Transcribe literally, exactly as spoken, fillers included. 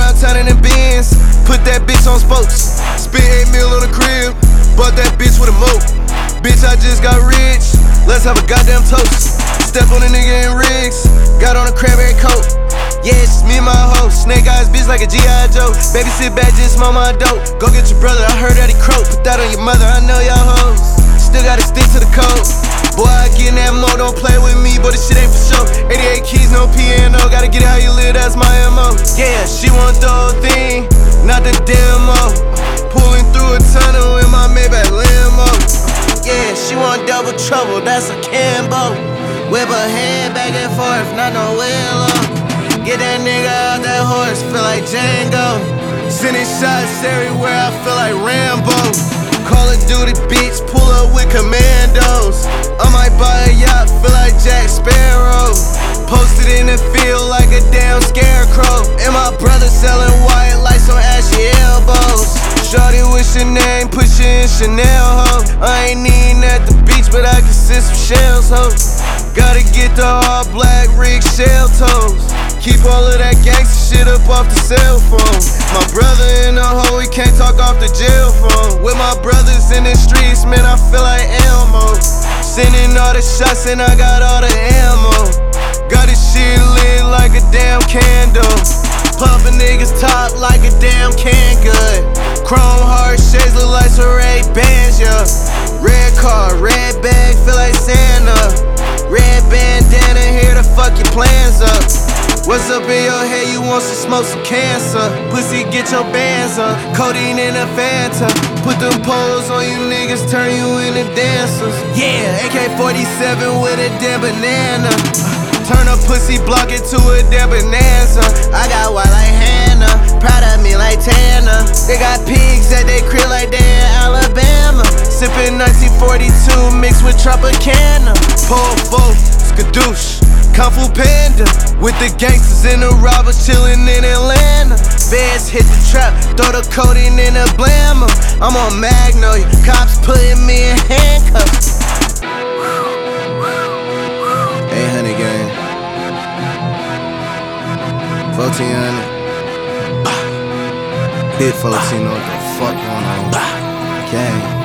downtown in the Benz, put that bitch on spokes. Spent eight mil on the crib, bought that bitch with a moat. Bitch, I just got rich, let's have a goddamn toast. Step on a nigga in rigs, got on a cranberry coat. Yeah, it's just me and my hoe. Snake eyes bitch like a G I Joe. Baby, sit back, just smoke my dope. Go get your brother, I heard that he croak. Put that on your mother, I know y'all hoes. Still gotta stick to the code. Boy, I get in that mode, don't play with me, but this shit ain't for sure. eighty-eight keys, no piano, gotta get it how you live, that's my M O. Yeah, she want the whole thing, not the demo. Pulling through a tunnel in my Maybach limo. Yeah, she want double trouble, that's a Cambo. Whip her hand back and forth, not no willow. Get that nigga out that horse, feel like Django. Sending shots everywhere, I feel like Rambo. Call of Duty, bitch, pull up with commandos. I might buy a yacht, feel like Jack Sparrow. Posted in the field like a damn scarecrow. And my brother selling white like some ashy elbows. Shorty with your name, put you in Chanel, ho. I ain't eating at the beach, but I can send some shells, ho. Gotta get the all black rig shell toes. Keep all of that gangsta shit up off the cell phone. My brother in the hole, he can't talk off the jail phone. With my brothers in the streets, man, I feel like Elmo. Sending all the shots and I got all the ammo. Got this shit lit like a damn candle. Pumping niggas top like a damn can good. Chrome hard shades look like some Ray Bans, yeah. Red car, red bag, feel like Santa. Red bandana, here to fuck your plans up. What's up in your head? You want some smoke, some cancer? Pussy, get your bands up. Codeine in a Fanta. Put them poles on you niggas, turn you into dancers. Yeah, A K forty-seven with a damn banana. Turn a pussy block into a damn bonanza. I got white like Hannah, proud of me like Tana. They got pigs at they crib like they in Alabama. Sippin' nineteen forty-two mixed with Tropicana. Paul Vogt, Skadoosh, Kung Fu Panda. With the gangsters and the robbers chillin' in Atlanta. Feds hit the trap, throw the codeine in a blammer. I'm on Magnolia, cops putting me in handcuffs. eight hundred gang, fourteen hundred. Hit fourteen, know what the fuck going on. Gang.